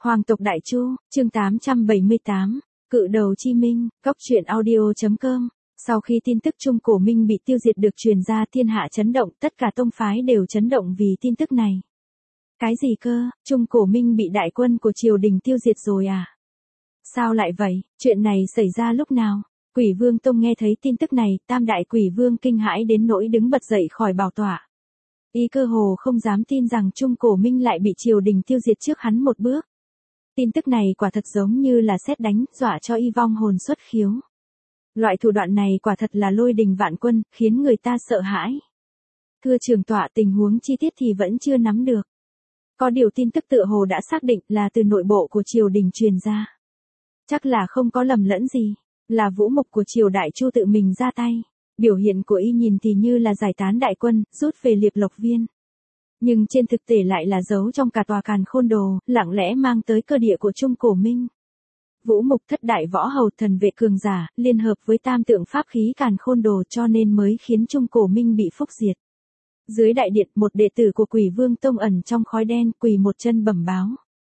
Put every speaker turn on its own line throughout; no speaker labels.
Hoàng tộc Đại Chu, chương 878, Cự đầu Chi Minh, Cóc truyện audio.com. Sau khi tin tức Trung Cổ Minh bị tiêu diệt được truyền ra, thiên hạ chấn động, tất cả tông phái đều chấn động vì tin tức này. Cái gì cơ, Trung Cổ Minh bị đại quân của triều đình tiêu diệt rồi à? Sao lại vậy, chuyện này xảy ra lúc nào? Quỷ Vương Tông nghe thấy tin tức này, Tam Đại Quỷ Vương kinh hãi đến nỗi đứng bật dậy khỏi bảo tọa. Y cơ hồ không dám tin rằng Trung Cổ Minh lại bị triều đình tiêu diệt trước hắn một bước. Tin tức này quả thật giống như là sét đánh, dọa cho y vong hồn xuất khiếu. Loại thủ đoạn này quả thật là lôi đình vạn quân, khiến người ta sợ hãi. Thưa trưởng tọa, tình huống chi tiết thì vẫn chưa nắm được. Có điều tin tức tựa hồ đã xác định là từ nội bộ của triều đình truyền ra. Chắc là không có lầm lẫn gì, là Vũ Mục của triều Đại Chu tự mình ra tay. Biểu hiện của y nhìn thì như là giải tán đại quân, rút về Liệp Lộc Viên. Nhưng trên thực tế lại là giấu trong cả tòa Càn Khôn Đồ, lặng lẽ mang tới cơ địa của Trung Cổ Minh. Vũ Mục thất đại võ hầu thần vệ cường giả, liên hợp với tam tượng pháp khí Càn Khôn Đồ cho nên mới khiến Trung Cổ Minh bị phúc diệt. Dưới đại điện, một đệ tử của Quỷ Vương Tông ẩn trong khói đen, quỳ một chân bẩm báo.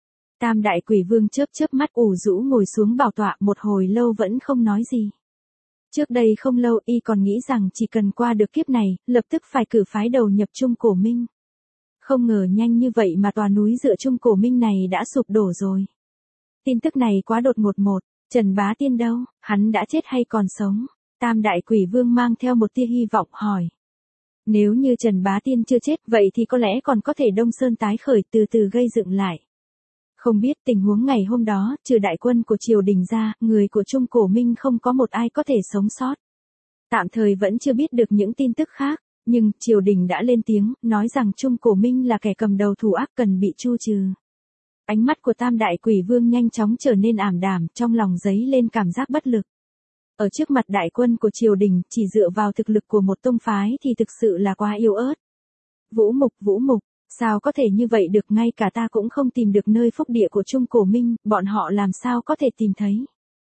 Tam Đại Quỷ Vương chớp chớp mắt ủ rũ ngồi xuống bảo tọa, một hồi lâu vẫn không nói gì. Trước đây không lâu y còn nghĩ rằng chỉ cần qua được kiếp này, lập tức phải cử phái đầu nhập Trung Cổ Minh. Không ngờ nhanh như vậy mà tòa núi dựa Trung Cổ Minh này đã sụp đổ rồi. Tin tức này quá đột ngột một, Trần Bá Tiên đâu, hắn đã chết hay còn sống? Tam Đại Quỷ Vương mang theo một tia hy vọng hỏi. Nếu như Trần Bá Tiên chưa chết vậy thì có lẽ còn có thể Đông Sơn tái khởi, từ từ gây dựng lại. Không biết tình huống ngày hôm đó, trừ đại quân của triều đình ra, người của Trung Cổ Minh không có một ai có thể sống sót. Tạm thời vẫn chưa biết được những tin tức khác, nhưng triều đình đã lên tiếng, nói rằng Trung Cổ Minh là kẻ cầm đầu thủ ác cần bị tru trừ. Ánh mắt của Tam Đại Quỷ Vương nhanh chóng trở nên ảm đạm, trong lòng dấy lên cảm giác bất lực. Ở trước mặt đại quân của triều đình, chỉ dựa vào thực lực của một tông phái thì thực sự là quá yếu ớt. Vũ Mục, sao có thể như vậy được, ngay cả ta cũng không tìm được nơi phúc địa của Trung Cổ Minh, bọn họ làm sao có thể tìm thấy.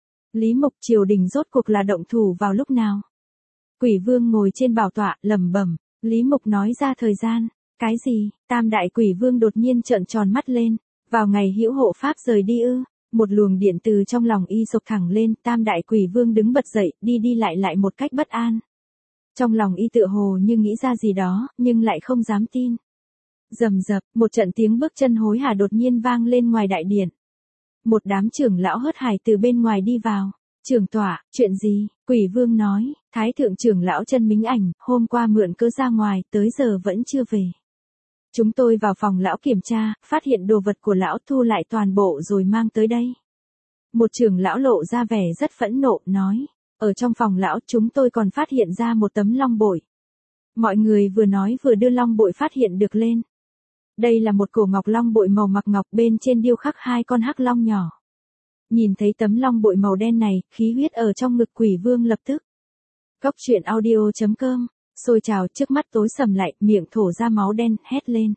Lý Mục, triều đình rốt cuộc là động thủ vào lúc nào? Quỷ Vương ngồi trên bảo tọa, lẩm bẩm. Lý Mục nói ra thời gian. Cái gì? Tam Đại Quỷ Vương đột nhiên trợn tròn mắt lên. Vào ngày Hữu Hộ Pháp rời đi ư? Một luồng điện từ trong lòng y sộc thẳng lên, Tam Đại Quỷ Vương đứng bật dậy, đi lại một cách bất an. Trong lòng y tựa hồ như nghĩ ra gì đó, nhưng lại không dám tin. Rầm rập, một trận tiếng bước chân hối hả đột nhiên vang lên ngoài đại điện. Một đám trưởng lão hớt hải từ bên ngoài đi vào. Trưởng tọa, chuyện gì? Quỷ Vương nói, Thái thượng trưởng lão Chân Mính Ảnh, hôm qua mượn cớ ra ngoài, tới giờ vẫn chưa về. Chúng tôi vào phòng lão kiểm tra, phát hiện đồ vật của lão, thu lại toàn bộ rồi mang tới đây. Một trưởng lão lộ ra vẻ rất phẫn nộ, nói, ở trong phòng lão chúng tôi còn phát hiện ra một tấm long bội. Mọi người vừa nói vừa đưa long bội phát hiện được lên. Đây là một cổ ngọc long bội màu mặc ngọc, bên trên điêu khắc hai con hắc long nhỏ. Nhìn thấy tấm long bội màu đen này, khí huyết ở trong ngực Quỷ Vương lập tức. Cóc truyện audio.com, sôi trào, trước mắt tối sầm lại, miệng thổ ra máu đen, hét lên.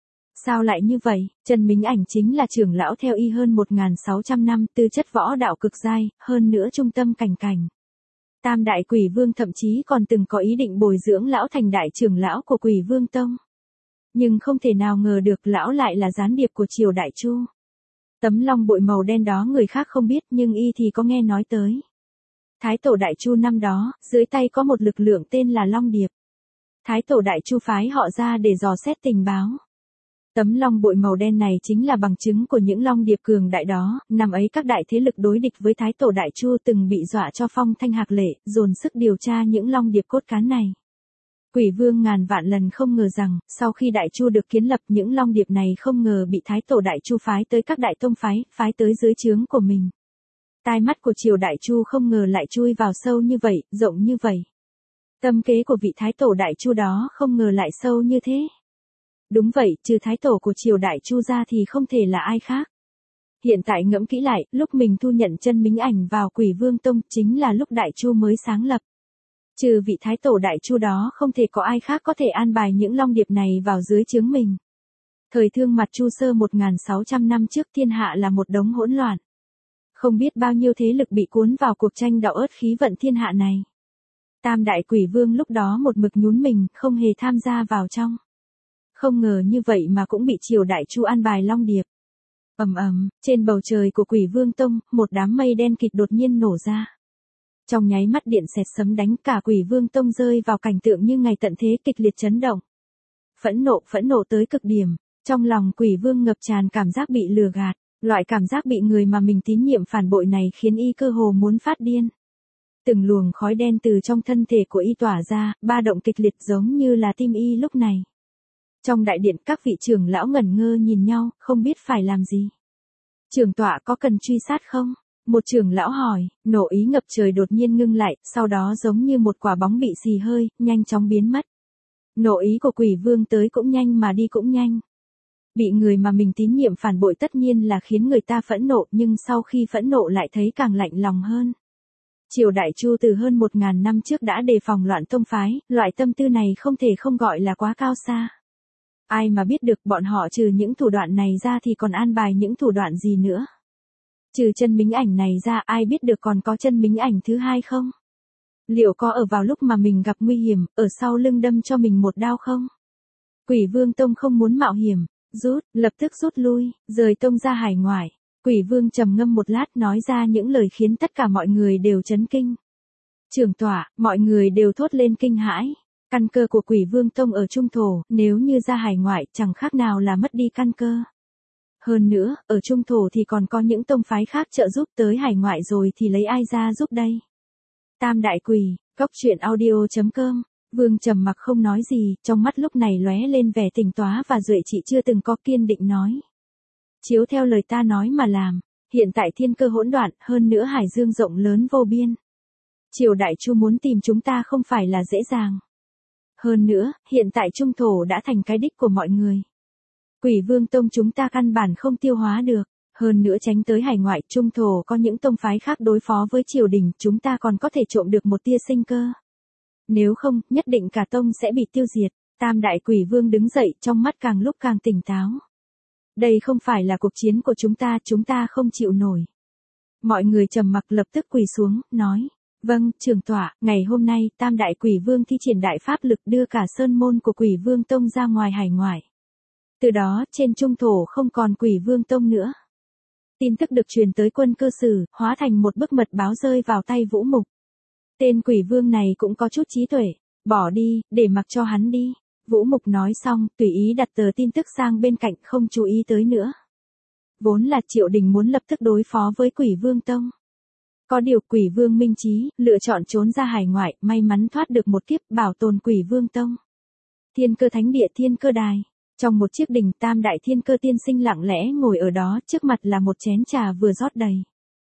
Sao lại như vậy? Chân Mính Ảnh chính là trưởng lão theo y hơn 1.600 năm, tư chất võ đạo cực giai, hơn nữa trung tâm cảnh. Tam Đại Quỷ Vương thậm chí còn từng có ý định bồi dưỡng lão thành đại trưởng lão của Quỷ Vương Tông. Nhưng không thể nào ngờ được lão lại là gián điệp của triều Đại Chu. Tấm long bội màu đen đó người khác không biết, nhưng y thì có nghe nói tới. Thái tổ Đại Chu năm đó, dưới tay có một lực lượng tên là Long Điệp. Thái tổ Đại Chu phái họ ra để dò xét tình báo. Tấm long bội màu đen này chính là bằng chứng của những long điệp cường đại đó, năm ấy các đại thế lực đối địch với Thái tổ Đại Chu từng bị dọa cho phong thanh hạc lệ, dồn sức điều tra những long điệp cốt cán này. Quỷ Vương ngàn vạn lần không ngờ rằng, sau khi Đại Chu được kiến lập, những long điệp này không ngờ bị Thái tổ Đại Chu phái tới các đại tông phái tới dưới trướng của mình. Tai mắt của triều Đại Chu không ngờ lại chui vào sâu như vậy, rộng như vậy. Tâm kế của vị Thái tổ Đại Chu đó không ngờ lại sâu như thế. Đúng vậy, trừ Thái tổ của triều Đại Chu ra thì không thể là ai khác. Hiện tại ngẫm kỹ lại, lúc mình thu nhận Chân Mính Ảnh vào Quỷ Vương Tông chính là lúc Đại Chu mới sáng lập. Trừ vị Thái tổ Đại Chu đó không thể có ai khác có thể an bài những long điệp này vào dưới trướng mình. Thời Thương Mặt Chu Sơ 1.600 năm trước, thiên hạ là một đống hỗn loạn. Không biết bao nhiêu thế lực bị cuốn vào cuộc tranh đạo ớt khí vận thiên hạ này. Tam Đại Quỷ Vương lúc đó một mực nhún mình, không hề tham gia vào trong. Không ngờ như vậy mà cũng bị triều Đại Chu an bài long điệp. Ầm ầm, trên bầu trời của Quỷ Vương Tông, một đám mây đen kịt đột nhiên nổ ra. Trong nháy mắt điện xẹt sấm đánh, cả Quỷ Vương Tông rơi vào cảnh tượng như ngày tận thế, kịch liệt chấn động. Phẫn nộ tới cực điểm, trong lòng Quỷ Vương ngập tràn cảm giác bị lừa gạt, loại cảm giác bị người mà mình tín nhiệm phản bội này khiến y cơ hồ muốn phát điên. Từng luồng khói đen từ trong thân thể của y tỏa ra, ba động kịch liệt giống như là tim y lúc này. Trong đại điện, các vị trưởng lão ngẩn ngơ nhìn nhau, không biết phải làm gì. Trưởng tọa có cần truy sát không? Một trưởng lão hỏi, nộ ý ngập trời đột nhiên ngưng lại, sau đó giống như một quả bóng bị xì hơi, nhanh chóng biến mất. Nộ ý của Quỷ Vương tới cũng nhanh mà đi cũng nhanh. Bị người mà mình tín nhiệm phản bội tất nhiên là khiến người ta phẫn nộ, nhưng sau khi phẫn nộ lại thấy càng lạnh lòng hơn. Triều Đại Chu từ hơn 1000 năm trước đã đề phòng loạn tông phái, loại tâm tư này không thể không gọi là quá cao xa. Ai mà biết được bọn họ trừ những thủ đoạn này ra thì còn an bài những thủ đoạn gì nữa. Trừ chân mính ảnh này ra, ai biết được còn có chân mính ảnh thứ hai không? Liệu có ở vào lúc mà mình gặp nguy hiểm, ở sau lưng đâm cho mình một đao không? Quỷ Vương Tông không muốn mạo hiểm, lập tức rút lui, rời tông ra hải ngoại. Quỷ Vương trầm ngâm một lát nói ra những lời khiến tất cả mọi người đều chấn kinh. Trưởng tọa, mọi người đều thốt lên kinh hãi. Căn cơ của Quỷ Vương Tông ở Trung Thổ, nếu như ra hải ngoại chẳng khác nào là mất đi căn cơ. Hơn nữa, ở Trung Thổ thì còn có những tông phái khác trợ giúp, tới hải ngoại rồi thì lấy ai ra giúp đây? Tam đại quỷ, goctruyện.audio.com. Vương trầm mặc không nói gì, trong mắt lúc này lóe lên vẻ tỉnh táo và duệ trị chưa từng có, kiên định nói. Chiếu theo lời ta nói mà làm, hiện tại thiên cơ hỗn loạn, hơn nữa hải dương rộng lớn vô biên. Triều Đại Chu muốn tìm chúng ta không phải là dễ dàng. Hơn nữa, hiện tại Trung Thổ đã thành cái đích của mọi người. Quỷ Vương Tông chúng ta căn bản không tiêu hóa được, hơn nữa tránh tới hải ngoại, Trung Thổ có những tông phái khác đối phó với triều đình, chúng ta còn có thể trộm được một tia sinh cơ. Nếu không, nhất định cả tông sẽ bị tiêu diệt. Tam đại Quỷ Vương đứng dậy, trong mắt càng lúc càng tỉnh táo. Đây không phải là cuộc chiến của chúng ta không chịu nổi. Mọi người trầm mặc lập tức quỳ xuống, nói. Vâng, trưởng tọa, ngày hôm nay, Tam đại Quỷ Vương thi triển đại pháp lực đưa cả sơn môn của Quỷ Vương Tông ra ngoài hải ngoại. Từ đó, trên Trung Thổ không còn Quỷ Vương Tông nữa. Tin tức được truyền tới quân cơ sử, hóa thành một bức mật báo rơi vào tay Vũ Mục. Tên Quỷ Vương này cũng có chút trí tuệ, bỏ đi, để mặc cho hắn đi. Vũ Mục nói xong, tùy ý đặt tờ tin tức sang bên cạnh, không chú ý tới nữa. Vốn là Triệu Đình muốn lập tức đối phó với Quỷ Vương Tông. Có điều Quỷ Vương minh trí, lựa chọn trốn ra hải ngoại, may mắn thoát được một kiếp, bảo tồn Quỷ Vương Tông. Thiên Cơ Thánh Địa Thiên Cơ Đài. Trong một chiếc đình, Tam đại Thiên Cơ tiên sinh lặng lẽ ngồi ở đó, trước mặt là một chén trà vừa rót đầy.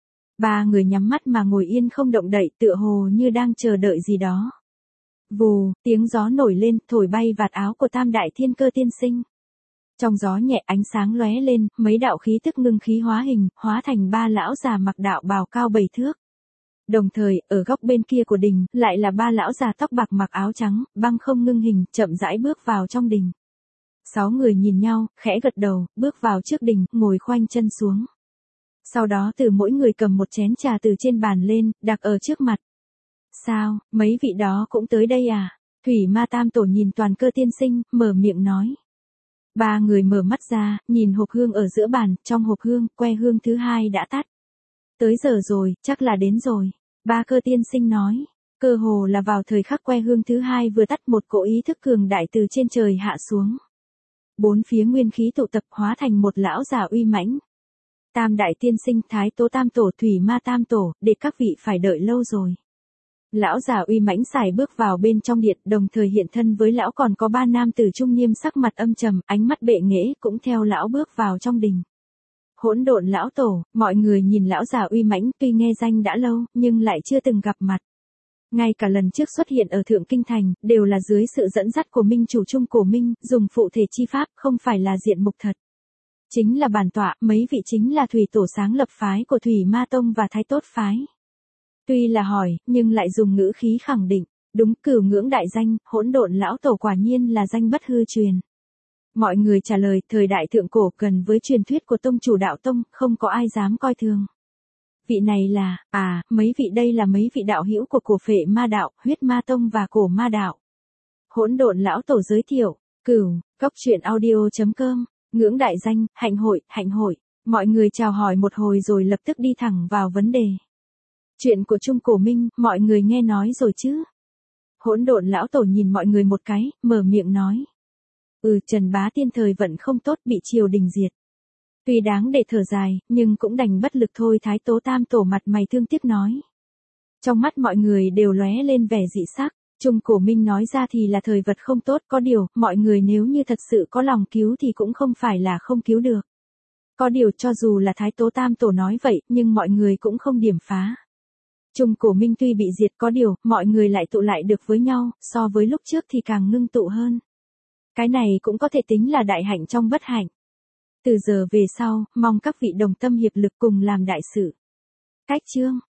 Ba người nhắm mắt mà ngồi yên không động đậy, tựa hồ như đang chờ đợi gì đó. Vù, tiếng gió nổi lên, thổi bay vạt áo của Tam đại Thiên Cơ tiên sinh. Trong gió nhẹ ánh sáng lóe lên, mấy đạo khí tức ngưng khí hóa hình, hóa thành ba lão già mặc đạo bào cao 7 thước. Đồng thời, ở góc bên kia của đình, lại là ba lão già tóc bạc mặc áo trắng, băng không ngưng hình, chậm rãi bước vào trong đình. 6 người nhìn nhau, khẽ gật đầu, bước vào trước đình, ngồi khoanh chân xuống. Sau đó từ mỗi người cầm một chén trà từ trên bàn lên, đặt ở trước mặt. Sao, mấy vị đó cũng tới đây à? Thủy Ma Tam Tổ nhìn Toàn Cơ tiên sinh, mở miệng nói. Ba người mở mắt ra, nhìn hộp hương ở giữa bàn, trong hộp hương, que hương thứ hai đã tắt. Tới giờ rồi, chắc là đến rồi. Ba Cơ tiên sinh nói. Cơ hồ là vào thời khắc que hương thứ hai vừa tắt, một cỗ ý thức cường đại từ trên trời hạ xuống. Bốn phía nguyên khí tụ tập hóa thành một lão già uy mãnh. Tam đại tiên sinh, Thái Tố Tam Tổ, Thủy Ma Tam Tổ, để các vị phải đợi lâu rồi. Lão già uy mãnh xài bước vào bên trong điện, đồng thời hiện thân với lão còn có ba nam tử trung niên sắc mặt âm trầm, ánh mắt bệ nghệ, cũng theo lão bước vào trong đình. Hỗn độn lão tổ, mọi người nhìn lão già uy mãnh, tuy nghe danh đã lâu, nhưng lại chưa từng gặp mặt. Ngay cả lần trước xuất hiện ở Thượng Kinh Thành, đều là dưới sự dẫn dắt của Minh chủ Trung Cổ Minh, dùng phụ thể chi pháp, không phải là diện mục thật. Chính là bản tọa, mấy vị chính là thủy tổ sáng lập phái của Thủy Ma Tông và Thái Tốt phái. Tuy là hỏi, nhưng lại dùng ngữ khí khẳng định, đúng, Cửu Ngưỡng đại danh, hỗn độn lão tổ quả nhiên là danh bất hư truyền. Mọi người trả lời, thời đại thượng cổ gần với truyền thuyết của tông chủ đạo tông, không có ai dám coi thường. Vị này là, mấy vị đây là mấy vị đạo hữu của Phệ Ma đạo, Huyết Ma Tông và Cổ Ma đạo. Hỗn độn lão tổ giới thiệu, Cửu, goctruyện.audio.com, Ngưỡng đại danh, hạnh hội. Mọi người chào hỏi một hồi rồi lập tức đi thẳng vào vấn đề. Chuyện của Trung Cổ Minh, mọi người nghe nói rồi chứ? Hỗn độn lão tổ nhìn mọi người một cái, mở miệng nói. Trần Bá Tiên thời vận không tốt bị triều đình diệt. Tuy đáng để thở dài, nhưng cũng đành bất lực thôi. Thái Tố Tam Tổ mặt mày thương tiếc nói. Trong mắt mọi người đều lóe lên vẻ dị sắc. Trung Cổ Minh nói ra thì là thời vật không tốt, có điều, mọi người nếu như thật sự có lòng cứu thì cũng không phải là không cứu được. Có điều cho dù là Thái Tố Tam Tổ nói vậy, nhưng mọi người cũng không điểm phá. Trung Cổ Minh tuy bị diệt có điều, mọi người lại tụ lại được với nhau, so với lúc trước thì càng ngưng tụ hơn. Cái này cũng có thể tính là đại hạnh trong bất hạnh. Từ giờ về sau, mong các vị đồng tâm hiệp lực cùng làm đại sự. Cách chương